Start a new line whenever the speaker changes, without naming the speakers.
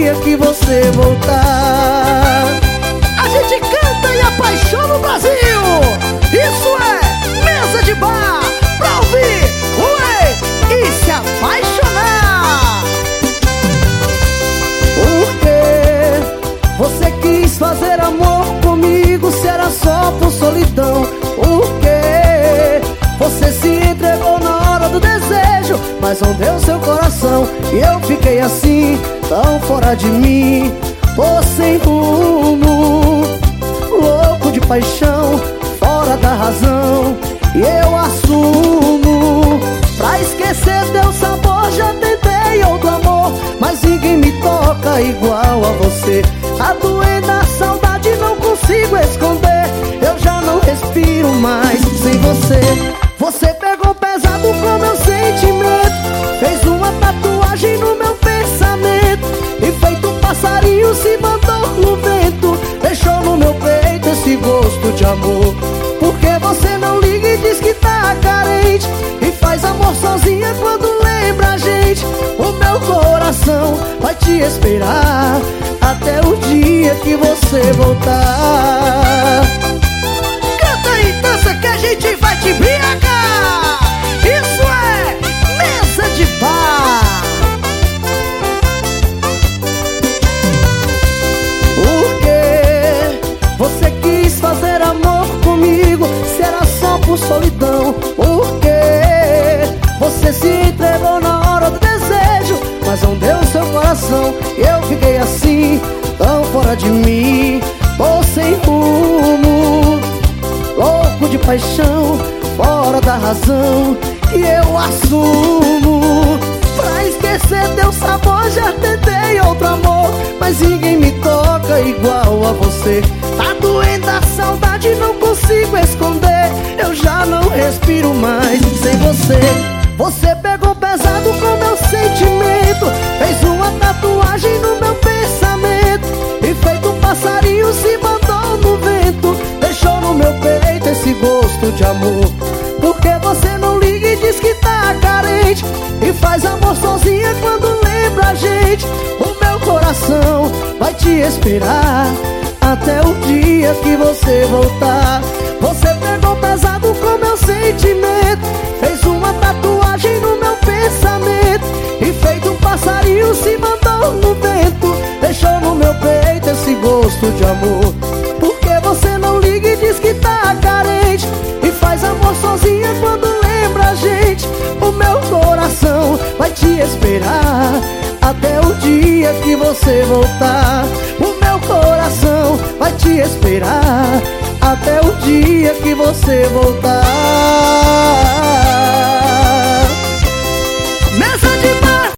dia que você voltar. A gente canta e apaixona o Brasil. Isso é mesa de bar pra ouvir, ué, e se apaixonar. Por que você quis fazer amor comigo se era só por solidão? Por que você se entregou na hora do desejo, mas não deu seu coração? E eu fiquei assim, tão fora de mim, tô sem rumo, louco de paixão, fora da razão. E eu assumo, pra esquecer teu sabor já tentei outro amor, mas ninguém me toca igual a você. A doer da saudade não consigo esconder, eu já não respiro mais sem você. Você pegou pesado com meu sentimento, fez uma tatuagem no meu pensamento, e feito um passarinho se mandou no vento, deixou no meu peito esse gosto de amor. Porque você não liga e diz que tá carente, e faz amor sozinha quando lembra a gente. O meu coração vai te esperar até o dia que você voltar. Canta e dança que a gente vai te embriagar. Isso é mesa de bar. Por que você quis fazer amor comigo se era só por solidão? Por que você se entregou na hora do desejo, mas não deu seu coração? Eu fiquei assim, tão fora de mim, tô sem rumo, louco de paixão, fora da razão. E eu assumo, pra esquecer teu sabor já tentei outro amor, mas ninguém me toca igual a você. Tá doendo a saudade, não consigo esconder, eu já não respiro mais sem você. Você pegou pesado com meu sentimento, fez uma tatuagem no meu pensamento, e feito um passarinho se mandou no vento, deixou no meu peito esse gosto de amor. Porque você não liga e diz que tá carente, e faz amor sozinha quando lembra a gente. O meu coração vai te esperar até o dia que você voltar. Você pegou pesado com meu sentimento, fez uma tatuagem no meu pensamento, e feito um passarinho se mandou no vento, deixou no meu peito esse gosto de amor. Porque você não liga e diz que tá carente, e faz amor sozinha quando lembra a gente. O meu coração vai te esperar até o dia que você voltar. O meu coração vai te esperar até o dia que você voltar.